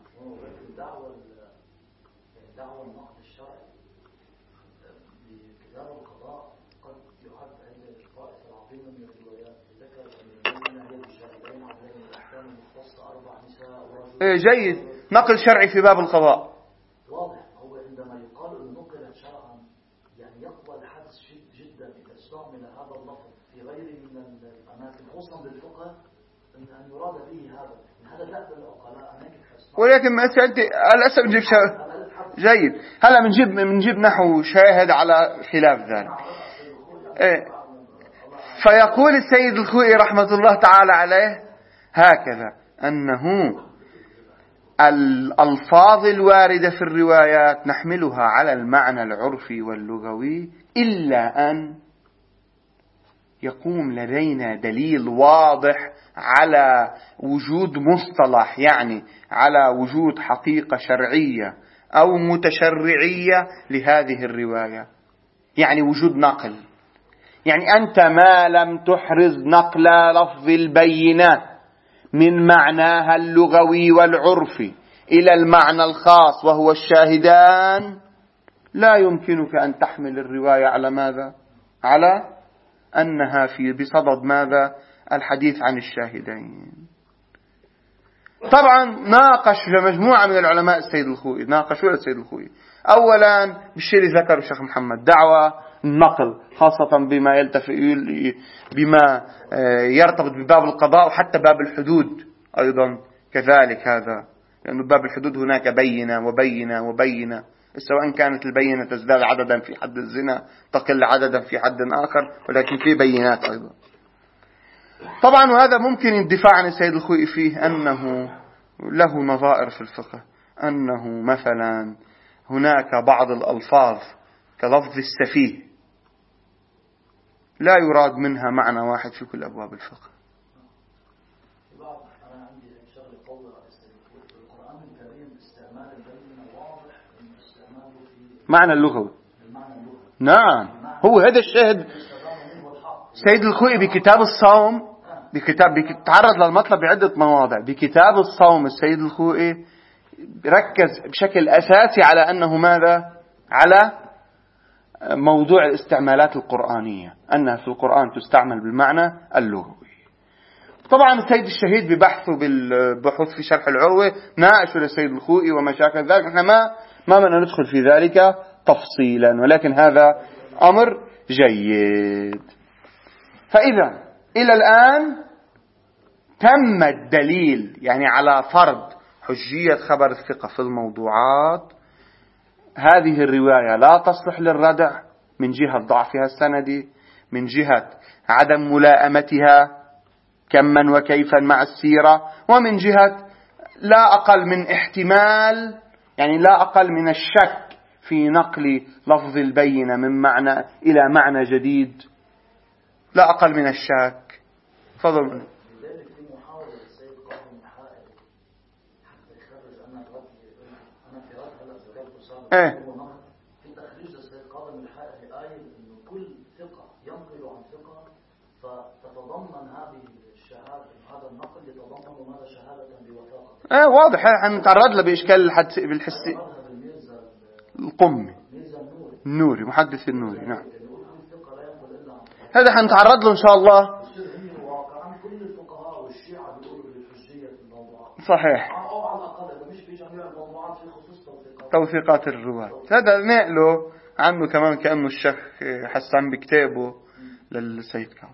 دعوة النقد الشرعي بكتاب القضاء قد يعد عند الطائفة العظيمة من الروايات، ذكر أن هي بشاهدين عدلين الأحكام المختصة 4 نساء ورجل. جيد، نقل شرعي في باب القضاء واضح. هو عندما يقال أن نقلت شرعا يعني يقبل الحدث جدا إذا استعمل هذا اللفظ في غير من الأماكن، خصوصا بالفقه، أن يراد به هذا دأب العقلاء. ولكن ما سألت الأسف نجيب جيد. هلا منجيب نحو شاهد على خلاف ذلك. فيقول السيد الخوئي رحمة الله تعالى عليه هكذا: أنه الألفاظ الواردة في الروايات نحملها على المعنى العرفي واللغوي، إلا أن يقوم لدينا دليل واضح على وجود مصطلح، يعني على وجود حقيقة شرعية أو متشرعية لهذه الرواية، يعني وجود نقل. يعني أنت ما لم تحرز نقل لفظ البينة من معناها اللغوي والعرفي إلى المعنى الخاص وهو الشاهدان، لا يمكنك أن تحمل الرواية على ماذا؟ على أنها بصدد ماذا؟ الحديث عن الشاهدين. طبعا ناقش مجموعة من العلماء السيد الخوئي، ناقشوا السيد الخوئي أولا بالشيء اللي ذكره الشيخ محمد، دعوة النقل، خاصة بما يرتبط بباب القضاء وحتى باب الحدود أيضا كذلك. هذا لأنه باب الحدود هناك بينة وبينة وبينة، سواء كانت البينة تزداد عددا في حد الزنا تقل عددا في حد آخر، ولكن في بينات أيضا. طبعا وهذا ممكن الدفاع عن السيد الخوئي فيه أنه له نظائر في الفقه، أنه مثلا هناك بعض الألفاظ كلفظ السفيه لا يراد منها معنى واحد في كل أبواب الفقه. أنا عندي شغل قول القرآن الكريم استعمال البينة واضح من استعماله في معنى اللغوي. نعم، هو هذا الشاهد. سيد الخوئي بكتاب الصوم تعرض للمطلب بعدة مواضع. بكتاب الصوم السيد الخوئي ركز بشكل أساسي على أنه ماذا؟ على موضوع الاستعمالات القرآنية، أنها في القرآن تستعمل بالمعنى اللغوي. طبعا السيد الشهيد ببحثه بالبحث في شرح العروة ناقش للسيد الخوئي وما شاكل ذلك، نحن ما بدنا ندخل في ذلك تفصيلا، ولكن هذا أمر جيد. فإذا إلى الآن تم الدليل يعني على فرض حجية خبر الثقة في الموضوعات. هذه الرواية لا تصلح للردع من جهة ضعفها السندي، من جهة عدم ملائمتها كما وكيفا مع السيرة، ومن جهة لا أقل من احتمال، يعني لا أقل من الشك في نقل لفظ البينة من معنى إلى معنى جديد، لا أقل من الشك. فضل. لذلك في محاولة السيد قاضي محائل حتى يخرج أن أنا في رد هلا ذكرت سابقا في تخريج السيد قاضي محائل آية إنه كل ثقة ينقل عن ثقة فتتضمن هذه الشهادة، هذا النقل يتضمن ماذا؟ شهادة بوثاقة. واضح، هنتعرض له بإشكال بالحسي القمي النوري، محدث النوري. نعم، هذا حنتعرض له إن شاء الله. كل الفقهاء والشيعة بيقولوا بالحجية في الموضوعات. صحيح، أو على الأقل مش في جميع الموضوعات في خصوص توثيقات الرواة. هذا نقله عنه كمان كأنه الشيخ حسان بكتابه للسيد كاظم.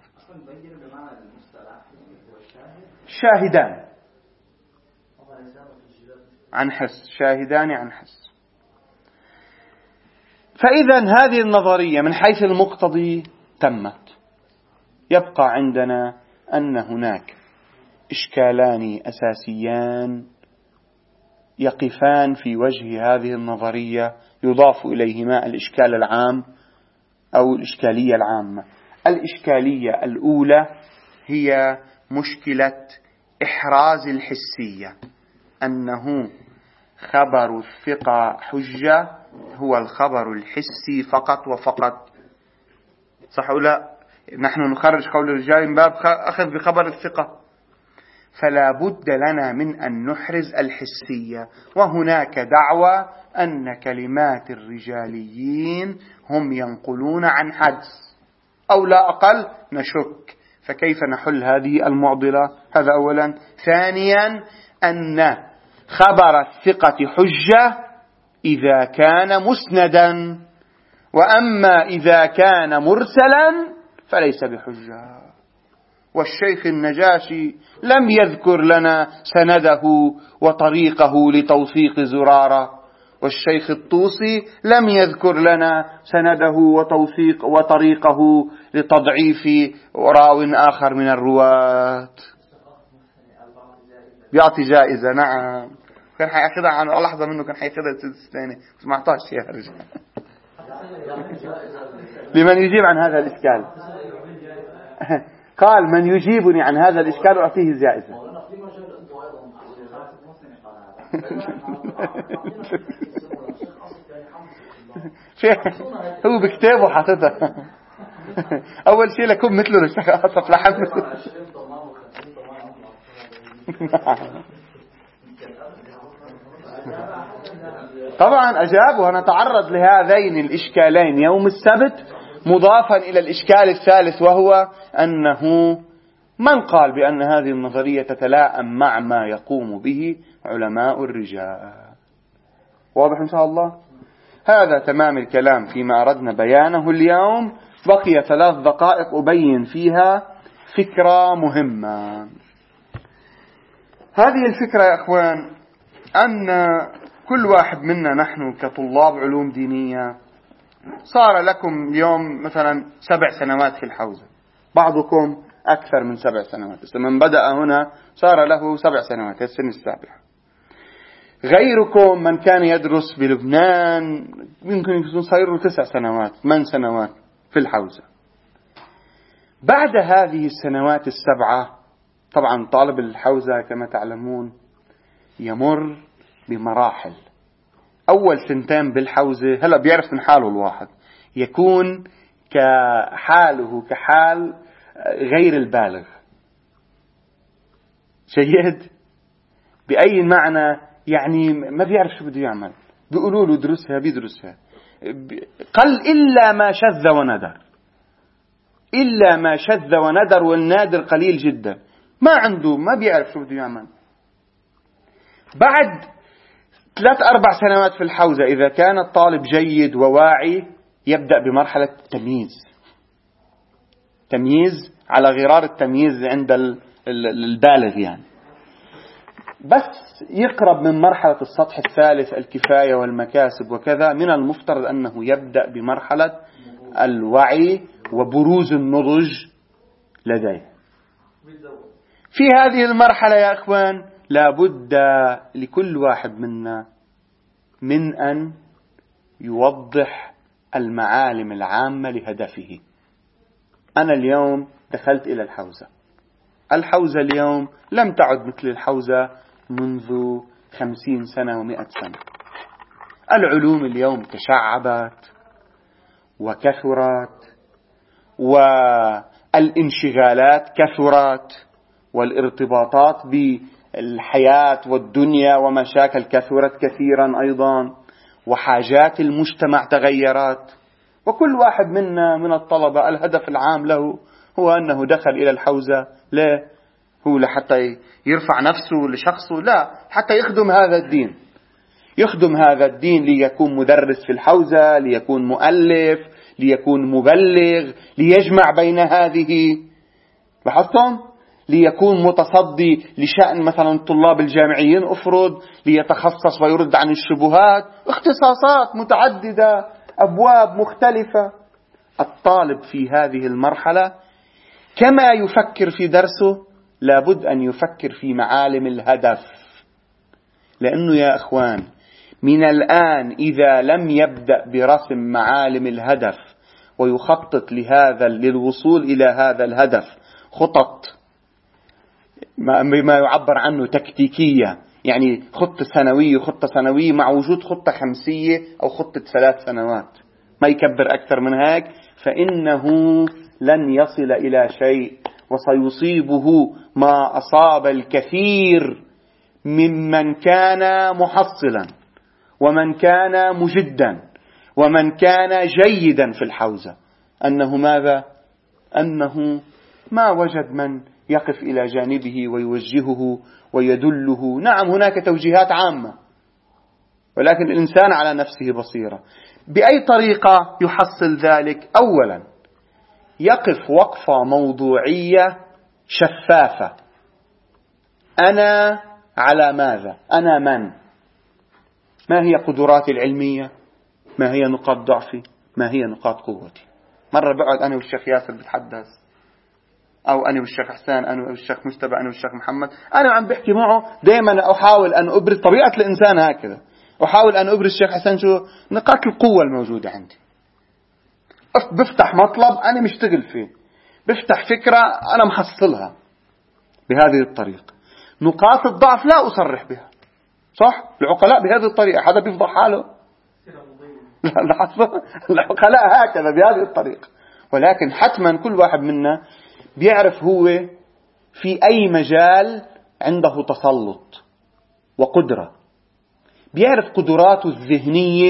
شاهدان عن حس، شاهدان عن حس. فإذا هذه النظرية من حيث المقتضي تمت. يبقى عندنا أن هناك إشكالان أساسيان يقفان في وجه هذه النظرية، يضاف إليهما الإشكال العام أو الإشكالية العامة. الإشكالية الأولى هي مشكلة إحراز الحسية، أنه خبر الثقة حجة هو الخبر الحسي فقط وفقط. صح ولا لا؟ نحن نخرج قول الرجال من باب أخذ بخبر الثقة، فلا بد لنا من أن نحرز الحسية. وهناك دعوة أن كلمات الرجاليين هم ينقلون عن حدس أو لا أقل، نشك. فكيف نحل هذه المعضلة؟ هذا أولا. ثانيا أن خبر الثقة حجة إذا كان مسندا، وأما إذا كان مرسلا فليس بحجة. والشيخ النجاشي لم يذكر لنا سنده وطريقه لتوثيق زرارة، والشيخ الطوسي لم يذكر لنا سنده وطريقه لتضعيف راو آخر من الرواة. بيعطي جائزة، نعم. كان حيأخذها عن لحظة منه، كان حيأخذها السنة بس ما اعطاش يا رجل. لمن يجيب عن هذا الإشكال قال من يجيبني عن هذا الإشكال أعطيه الجائزة. هو بكتابه حاططها. أول شيء لكم مثله للشيخ أصف لحم. طبعا أجاب، ونتعرض لهذين الإشكالين يوم السبت، مضافا إلى الإشكال الثالث، وهو أنه من قال بأن هذه النظرية تتلائم مع ما يقوم به علماء الرجال. واضح إن شاء الله؟ هذا تمام الكلام فيما أردنا بيانه اليوم. بقي 3 دقائق أبين فيها فكرة مهمة. هذه الفكرة يا أخوان أن كل واحد منا نحن كطلاب علوم دينية صار لكم اليوم مثلا 7 سنوات في الحوزة، بعضكم أكثر من 7 سنوات. من بدأ هنا صار له 7 سنوات، السنة السابعة. غيركم من كان يدرس بلبنان يمكن يكون صار له 9 سنوات 8 سنوات في الحوزة. بعد هذه السنوات ال7 طبعا طالب الحوزة كما تعلمون يمر بمراحل. أول 2 بالحوزة هلأ بيعرف من حاله الواحد، يكون كحاله كحال غير البالغ. جيد؟ بأي معنى؟ يعني ما بيعرف شو بده يعمل، بيقولوا له درسها بيدرسها، قل إلا ما شذ وندر، إلا ما شذ وندر، والنادر قليل جدا. ما عنده، ما بيعرف شو بده يعمل. بعد 3-4 سنوات في الحوزة إذا كان الطالب جيد وواعي يبدأ بمرحلة تمييز على غرار التمييز عند البالغ يعني. بس يقرب من مرحلة السطح الثالث الكفاية والمكاسب وكذا، من المفترض أنه يبدأ بمرحلة الوعي وبروز النضج لديه. في هذه المرحلة يا أخوان لابد لكل واحد منا من أن يوضح المعالم العامة لهدفه. أنا اليوم دخلت إلى الحوزة اليوم لم تعد مثل الحوزة منذ 50 سنة و100 سنة. العلوم اليوم تشعبت وكثرت، والانشغالات كثرت، والارتباطات بالحياة والدنيا ومشاكل كثرت كثيرا أيضا، وحاجات المجتمع تغيرت. وكل واحد منا من الطلبة الهدف العام له هو أنه دخل إلى الحوزة لا هو لحتى يرفع نفسه لشخصه، لا، حتى يخدم هذا الدين. يخدم هذا الدين ليكون مدرس في الحوزة، ليكون مؤلف، ليكون مبلغ، ليجمع بين هذه، لاحظتم؟ ليكون متصدي لشأن مثلا طلاب الجامعيين، أفرض ليتخصص ويرد عن الشبهات، اختصاصات متعددة، أبواب مختلفة. الطالب في هذه المرحلة كما يفكر في درسه لابد أن يفكر في معالم الهدف، لأنه يا أخوان من الآن إذا لم يبدأ برسم معالم الهدف ويخطط للوصول إلى هذا الهدف خطط ما يعبر عنه تكتيكية، يعني خطة سنوية مع وجود خطة خمسية أو خطة 3 سنوات، ما يكبر أكثر من هيك، فإنه لن يصل إلى شيء، وسيصيبه ما أصاب الكثير ممن كان محصلا ومن كان مجدا ومن كان جيدا في الحوزة، أنه ماذا؟ أنه ما وجد من يقف إلى جانبه ويوجهه ويدله. نعم هناك توجيهات عامة، ولكن الإنسان على نفسه بصيرة. بأي طريقة يحصل ذلك؟ أولا يقف وقفة موضوعية شفافة. أنا على ماذا؟ أنا من؟ ما هي قدراتي العلمية؟ ما هي نقاط ضعفي؟ ما هي نقاط قوتي؟ مرة بقعد أنا والشيخ ياسر بتحدث، أو أنا والشيخ حسان، أنا والشيخ مجتبى، أنا والشيخ محمد، أنا عم بحكي معه دائما أحاول أن أبرز طبيعة الإنسان هكذا، أحاول أن أبرز الشيخ حسان شو نقاط القوة الموجودة عندي. بفتح مطلب أنا مشتغل فيه، بفتح فكرة أنا محصلها بهذه الطريقة. نقاط الضعف لا أصرح بها، صح؟ العقلاء بهذه الطريقة، حدا بيفضح حاله؟ العقلاء هكذا بهذه الطريقة. ولكن حتما كل واحد منا بيعرف هو في أي مجال عنده تسلط وقدرة، بيعرف قدراته الذهنية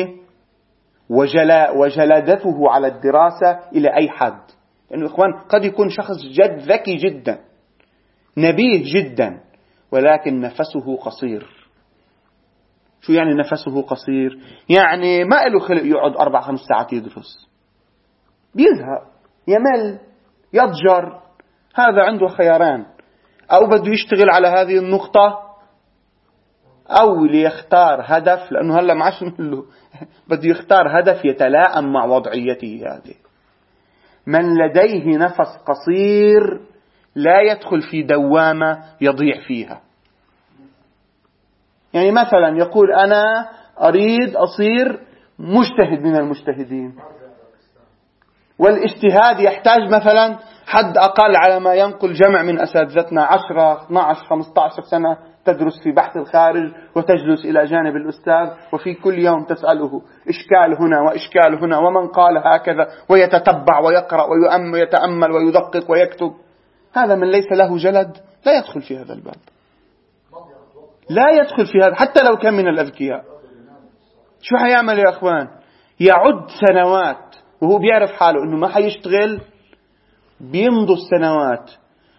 وجلادته على الدراسة إلى أي حد. لأنه إخوان قد يكون شخص جد ذكي جدا، نبيه جدا، ولكن نفسه قصير. شو يعني نفسه قصير؟ يعني ما له خلق يقعد 4-5 ساعات يدرس، بيزهق، يمل، يضجر. هذا عنده خياران: أو بده يشتغل على هذه النقطة، أو ليختار هدف، لأنه هلأ معاش له بده يختار هدف يتلائم مع وضعيته هذه. من لديه نفس قصير لا يدخل في دوامة يضيع فيها. يعني مثلا يقول أنا أريد أصير مجتهد من المجتهدين، والاجتهاد يحتاج مثلا حد أقل على ما ينقل جمع من أساتذتنا 10 12 15 سنة تدرس في بحث الخارج وتجلس إلى جانب الأستاذ، وفي كل يوم تسأله إشكال هنا وإشكال هنا ومن قال هكذا، ويتتبع ويقرأ ويتأمل ويدقق ويكتب. هذا من ليس له جلد لا يدخل في هذا الباب، لا يدخل في هذا حتى لو كان من الأذكياء. شو حيعمل يا أخوان؟ يعد سنوات وهو بيعرف حاله أنه ما حيشتغل، بيمضوا السنوات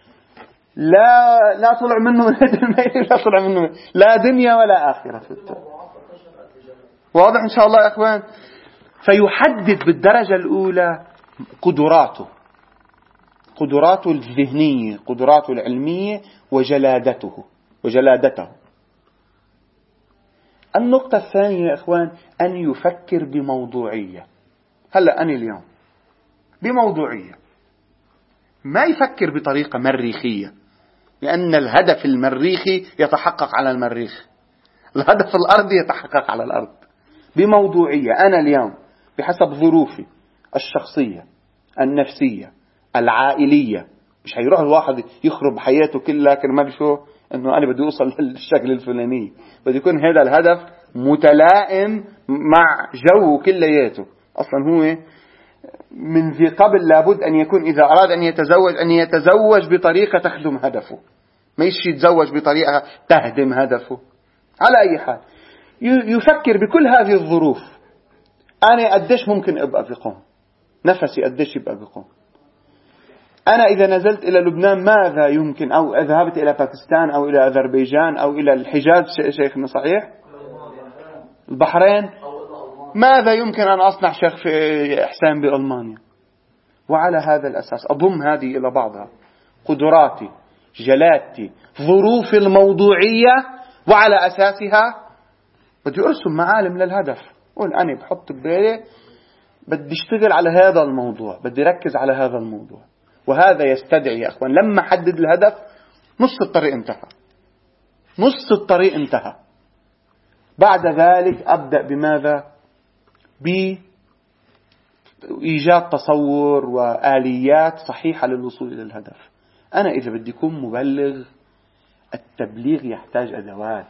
لا طلع منه من هذا الميل، لا طلع منه لا دنيا ولا آخرة. واضح إن شاء الله يا أخوان؟ فيحدد بالدرجة الأولى قدراته الذهنية، قدراته العلمية، وجلادته. النقطة الثانية يا أخوان أن يفكر بموضوعية. هلأ أنا اليوم بموضوعية، ما يفكر بطريقة مريخية، لأن الهدف المريخي يتحقق على المريخ، الهدف الأرضي يتحقق على الأرض. بموضوعية، أنا اليوم بحسب ظروفي الشخصية النفسية العائلية، مش هيروح الواحد يخرب حياته كلها كرمال شو أنه أنا بدي أوصل للشكل الفلاني، بدي يكون هذا الهدف متلائم مع جو كلياته. أصلا هو من ذي قبل لابد أن يكون إذا أراد أن يتزوج بطريقة تخدم هدفه، ما يتزوج بطريقة تهدم هدفه. على أي حال يفكر بكل هذه الظروف. أنا قديش ممكن أبقى في قوم، نفسي قديش يبقى بقوم، أنا إذا نزلت إلى لبنان ماذا يمكن، أو ذهبت إلى باكستان أو إلى أذربيجان أو إلى الحجاز، شيخنا صحيح؟ البحرين، ماذا يمكن أن أصنع شيخ في إحسان بألمانيا؟ وعلى هذا الأساس أضم هذه إلى بعضها، قدراتي، جلالتي، ظروفي الموضوعية، وعلى أساسها بدي أرسم معالم للهدف. قول أنا بحط ببالي بدي اشتغل على هذا الموضوع، بدي ركز على هذا الموضوع. وهذا يستدعي يا أخوان لما حدد الهدف نص الطريق انتهى، نص الطريق انتهى. بعد ذلك أبدأ بماذا؟ بإيجاد تصور وآليات صحيحة للوصول إلى الهدف. أنا إذا بدي أكون مبلغ، التبليغ يحتاج أدوات.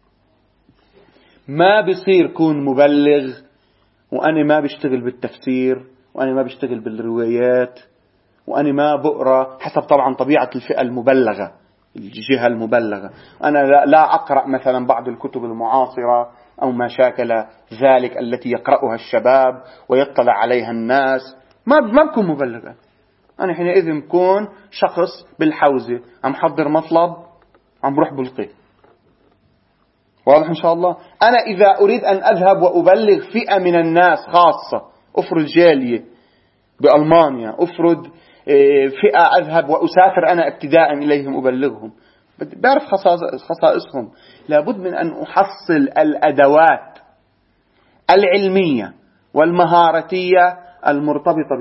ما بصير كون مبلغ وأنا ما بشتغل بالتفسير، وأنا ما بشتغل بالروايات، وأنا ما بقرأ حسب طبعا طبيعة الفئة المبلغة، الجهة المبلغة. أنا لا أقرأ مثلا بعض الكتب المعاصرة أو ما شاكل ذلك التي يقرأها الشباب ويطلع عليها الناس. ما بكون مبلغا. أنا حينئذ بكون شخص بالحوزة عم حضر مطلب عم بروح بلقيه. واضح إن شاء الله. أنا إذا أريد أن أذهب وأبلغ فئة من الناس خاصة، أفرض جالية بألمانيا، أفرض فئة أذهب وأسافر أنا ابتداء إليهم أبلغهم، بعرف خصائصهم. لابد من أن أحصل الأدوات العلمية والمهاراتية المرتبطة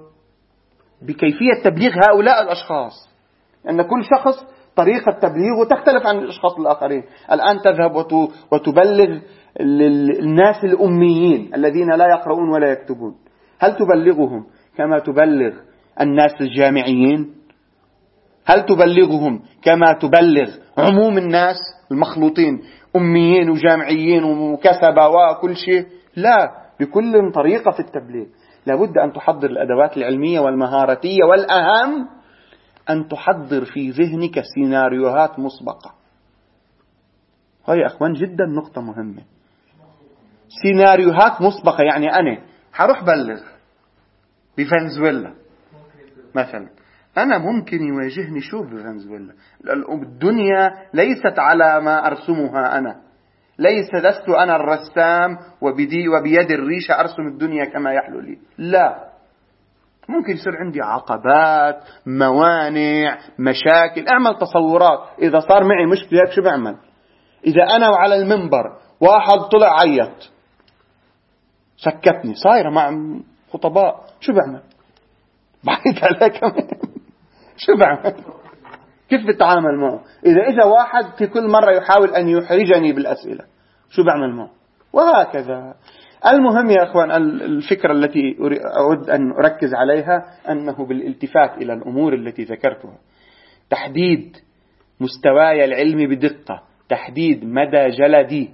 بكيفية تبليغ هؤلاء الأشخاص. لأن كل شخص طريقة تبليغه تختلف عن الأشخاص الآخرين. الآن تذهب وتبلغ الناس الأميين الذين لا يقرؤون ولا يكتبون، هل تبلغهم كما تبلغ الناس الجامعيين؟ هل تبلغهم كما تبلغ عموم الناس المخلوطين أميين وجامعيين وكسبة وكل شيء؟ لا، بكل طريقة في التبليغ. لابد أن تحضر الأدوات العلمية والمهاراتية، والأهم أن تحضر في ذهنك سيناريوهات مسبقة. هاي أخوان جدا نقطة مهمة. سيناريوهات مسبقة، يعني أنا حروح بلغ بفنزويلا مثلا، أنا ممكن يواجهني شو بفنزويلا؟ الدنيا ليست على ما أرسمها أنا، لست أنا الرسام وبيد الريشة أرسم الدنيا كما يحلو لي. لا، ممكن يصير عندي عقبات، موانع، مشاكل. اعمل تصورات. إذا صار معي مشكلة شو بعمل؟ إذا أنا وعلى المنبر واحد طلع عيط سكتني، صايرة مع خطباء، شو بعمل؟ بعيد عليك شو بعمل؟ كيف بتعامل معه؟ إذا واحد في كل مرة يحاول أن يحرجني بالأسئلة، شو بعمل معه؟ وهكذا. المهم يا أخوان، الفكرة التي أود أن أركز عليها أنه بالالتفات إلى الأمور التي ذكرتها، تحديد مستواي العلمي بدقة، تحديد مدى جلدي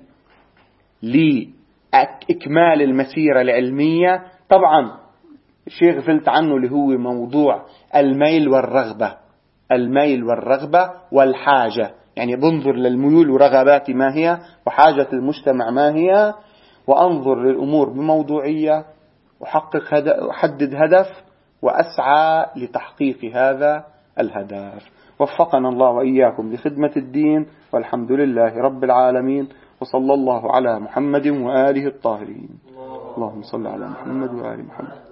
لإكمال المسيرة العلمية. طبعا شيء غفلت عنه اللي هو موضوع الميل والرغبة، الميل والرغبة والحاجة. يعني بنظر للميول ورغباتي ما هي، وحاجة المجتمع ما هي، وأنظر للأمور بموضوعية، أحدد هدف وأسعى لتحقيق هذا الهدف. وفقنا الله وإياكم لخدمة الدين، والحمد لله رب العالمين، وصلى الله على محمد وآله الطاهرين. اللهم صل على محمد وآل محمد.